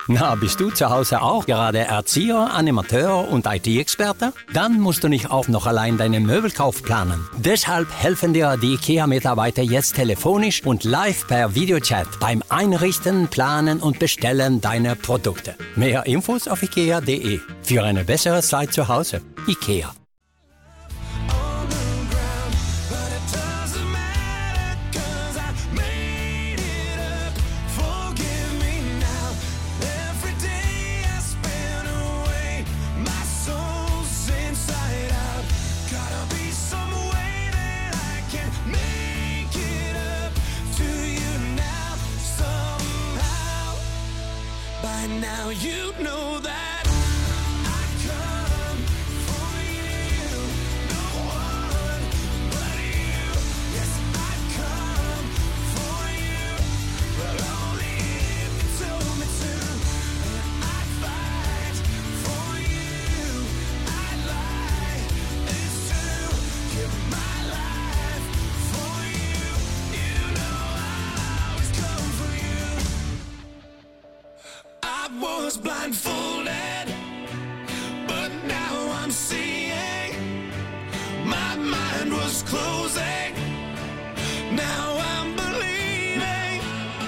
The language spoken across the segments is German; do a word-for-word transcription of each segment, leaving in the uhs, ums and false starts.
Na, bist du zu Hause auch gerade Erzieher, Animateur und I T-Experte? Dann musst du nicht auch noch allein deinen Möbelkauf planen. Deshalb helfen dir die IKEA-Mitarbeiter jetzt telefonisch und live per Videochat beim Einrichten, Planen und Bestellen deiner Produkte. Mehr Infos auf ikea punkt de. Für eine bessere Zeit zu Hause. IKEA. Now you know that I come for you, no one but you. Yes, I come for you, but only if you told me to. And I'd fight for you, I'd lie, it's true. Give my life for you, you know I always come for you. I was blindfolded, but now I'm seeing. My mind was closing, now I'm believing.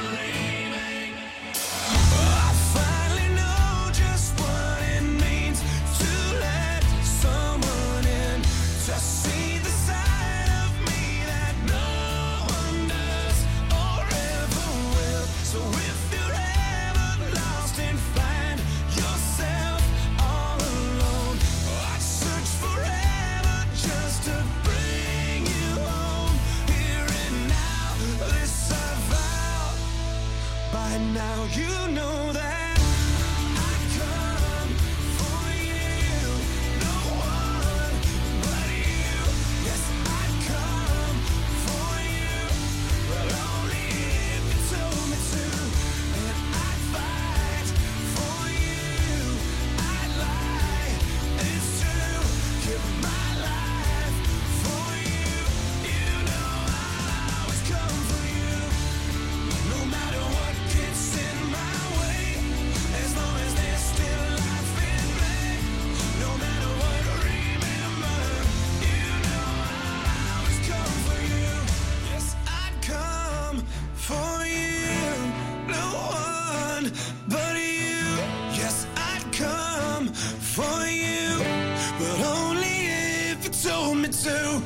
I finally know just what it means to let someone in, to see the side of me that no one does or ever will. So if you're ever lost and find yourself all alone, I'd search forever just to bring you home. Here and now, this I vow. By now you know that I come for you, no one but you. Yes, I come for you, but only if you told me to. And I'd fight for you, I'd lie, it's true. Give my life for you, you know I always come for you. No matter what gets in my way, as long as there's still life in me. No matter what, remember, you know I always come for you. Yes, I'd come for you, no one but you. Yes, I'd come for you, but only if you told me to.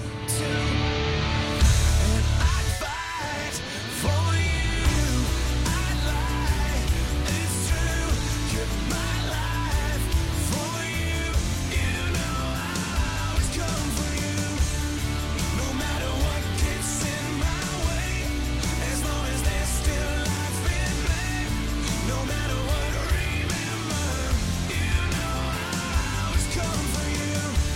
And I'd fight for you, I'd lie, it's true. Give my life for you, you know I'll always come for you. No matter what gets in my way, as long as there's still life in me. No matter what, remember, you know I'll always come for you.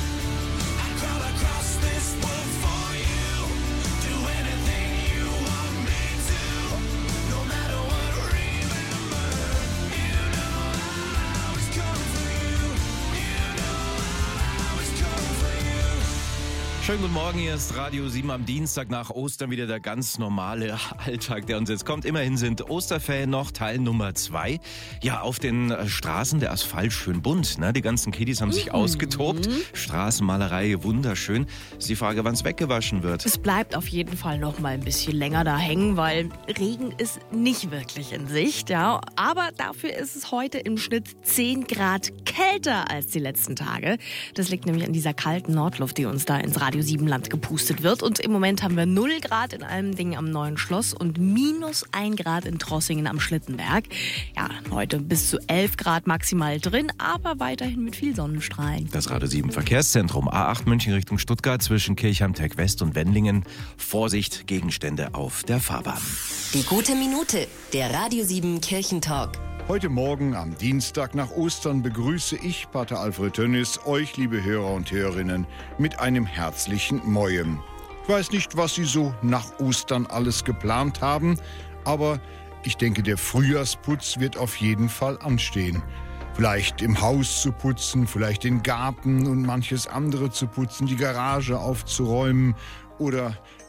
I crawl across this world for you, do anything you want me to. No matter what, remember, you know I'll always come for you. You know I'll always come for you. Schönen guten Morgen, hier ist Radio sieben am Dienstag nach Ostern wieder der ganz normale Alltag, der uns jetzt kommt. Immerhin sind Osterferien noch Teil Nummer zwei. Ja, auf den äh, Straßen der Asphalt schön bunt. Ne? Die ganzen Kiddies haben sich ausgetobt. Straßenmalerei wunderschön. Ist die Frage, wann es weggewaschen wird. Es bleibt auf jeden Fall noch mal ein bisschen länger da hängen, weil Regen ist nicht wirklich in Sicht. Ja. Aber dafür ist es heute im Schnitt zehn Grad kälter als die letzten Tage. Das liegt nämlich an dieser kalten Nordluft, die uns da ins Radio sieben Land gepustet wird. Und im Moment haben wir null Grad in Almdingen am Neuen Schloss und minus ein Grad in Trossingen am Schlittenberg. Ja, heute bis zu elf Grad maximal drin, aber weiterhin mit viel Sonnenstrahlen. Das Radio sieben Verkehrszentrum A acht München Richtung Stuttgart zwischen Kirchheim-Tech West und Wendlingen. Vorsicht, Gegenstände auf der Fahrbahn. Die gute Minute, der Radio sieben Kirchentalk. Heute Morgen am Dienstag nach Ostern begrüße ich, Pater Alfred Tönnis, euch, liebe Hörer und Hörerinnen, mit einem herzlichen Mojem. Ich weiß nicht, was Sie so nach Ostern alles geplant haben, aber ich denke, der Frühjahrsputz wird auf jeden Fall anstehen. Vielleicht im Haus zu putzen, vielleicht den Garten und manches andere zu putzen, die Garage aufzuräumen oder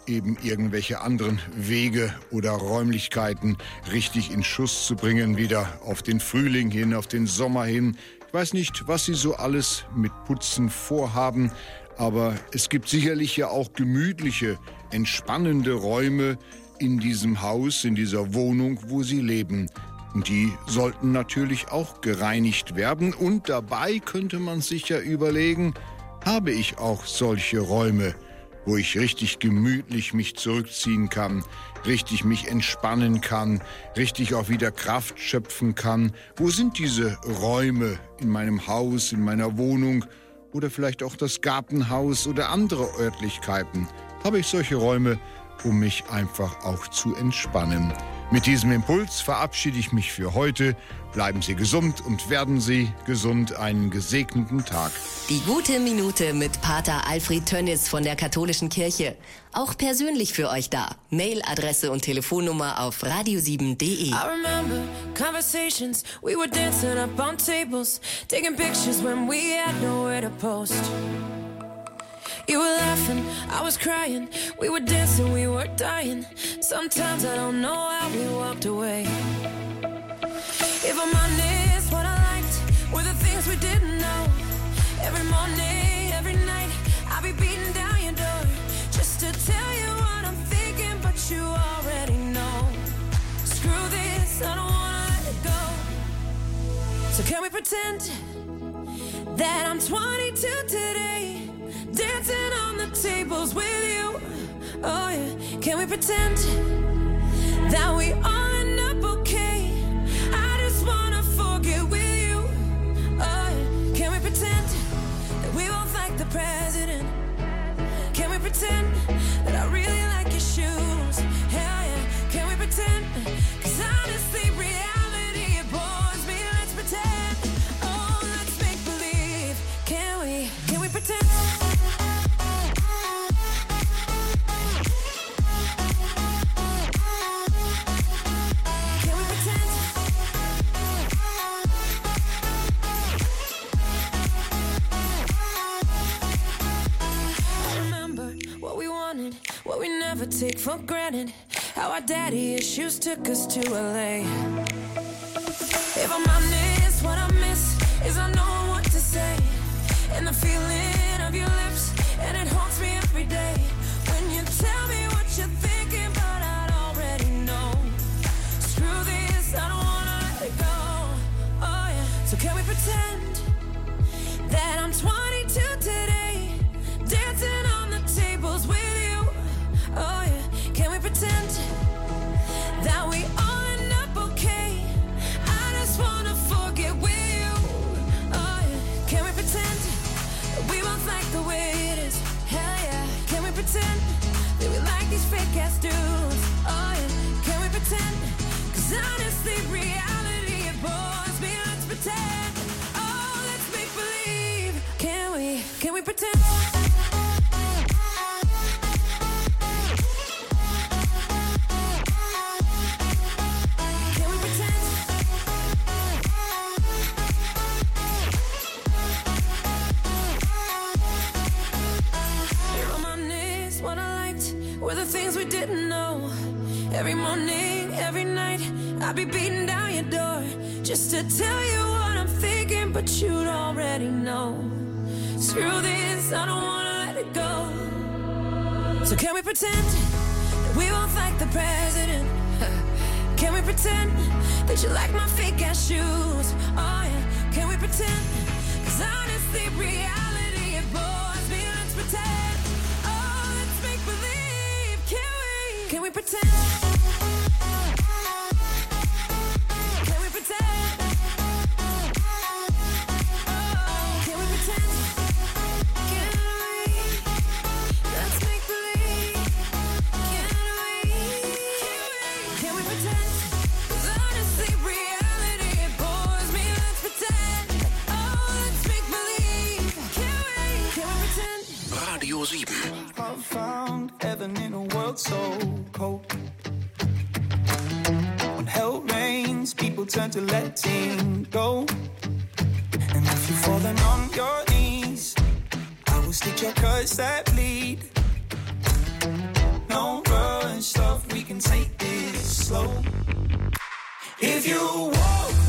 eben irgendwelche anderen Wege oder Räumlichkeiten richtig in Schuss zu bringen, wieder auf den Frühling hin, auf den Sommer hin. Ich weiß nicht, was Sie so alles mit Putzen vorhaben, aber es gibt sicherlich ja auch gemütliche, entspannende Räume in diesem Haus, in dieser Wohnung, wo Sie leben. Und die sollten natürlich auch gereinigt werden. Und dabei könnte man sich ja überlegen, habe ich auch solche Räume, wo ich richtig gemütlich mich zurückziehen kann, richtig mich entspannen kann, richtig auch wieder Kraft schöpfen kann. Wo sind diese Räume in meinem Haus, in meiner Wohnung oder vielleicht auch das Gartenhaus oder andere Örtlichkeiten? Habe ich solche Räume, um mich einfach auch zu entspannen? Mit diesem Impuls verabschiede ich mich für heute. Bleiben Sie gesund und werden Sie gesund. Einen gesegneten Tag. Die gute Minute mit Pater Alfred Tönnis von der Katholischen Kirche. Auch persönlich für euch da. Mailadresse und Telefonnummer auf radio sieben punkt de. I remember conversations, we were dancing up on tables, taking pictures when we had nowhere to post. You were laughing, I was crying, we were dancing, we were dying. Sometimes I don't know how we walked away. If I'm honest, what I liked were the things we didn't know. Every morning, every night, I'll be beating down your door just to tell you what I'm thinking, but you already know. Screw this, I don't wanna let it go. So can we pretend that I'm twenty-two today? Dancing on the tables with you. Oh yeah. Can we pretend that we all end up okay? I just wanna forget with you. Oh yeah. Can we pretend that we both like the president? Can we pretend that I really like your shoes? Hell yeah. Can we pretend? 'Cause honestly reality it bores me. Let's pretend. Oh, let's make believe. Can we? Can we pretend? What we never take for granted. How our daddy issues took us to L A. If I'm honest, what I miss is I know what to say. And the feeling of your lips, and it haunts me every day. When you tell me what you're thinking, but I already know. Screw this, I don't wanna let it go. Oh yeah. So can we pretend that I'm twenty-two today? Dancing on the tables with you. Oh yeah, can we pretend that we all end up okay? I just wanna forget with you. Oh yeah, can we pretend that we both like the way it is? Hell yeah, can we pretend that we like these fake ass dudes? Oh yeah, can we pretend? 'Cause honestly reality it bores me. Let's pretend. Oh, let's make believe. Can we? Can we pretend? Were the things we didn't know. Every morning, every night, I'll be beating down your door just to tell you what I'm thinking, but you'd already know. Screw this, I don't wanna let it go. So can we pretend that we both like the president? Can we pretend that you like my fake ass shoes? Oh yeah, can we pretend? 'Cause honestly, reality it bores me. Let's pretend. Oh, let's make believe. Can we? Can we pretend? Can we pretend? Oh, can we pretend? Can we? Let's make believe. Can we? Can we pretend? 'Cause honestly, reality it bores me. Let's pretend. Oh, let's make believe. Can we? Can we pretend? Radio sieben. I found heaven in a world so cold. When hell rains, people turn to letting go. And if you're falling on your knees, I will stitch your cuts that bleed. no rush, love, we can take this slow. If you walk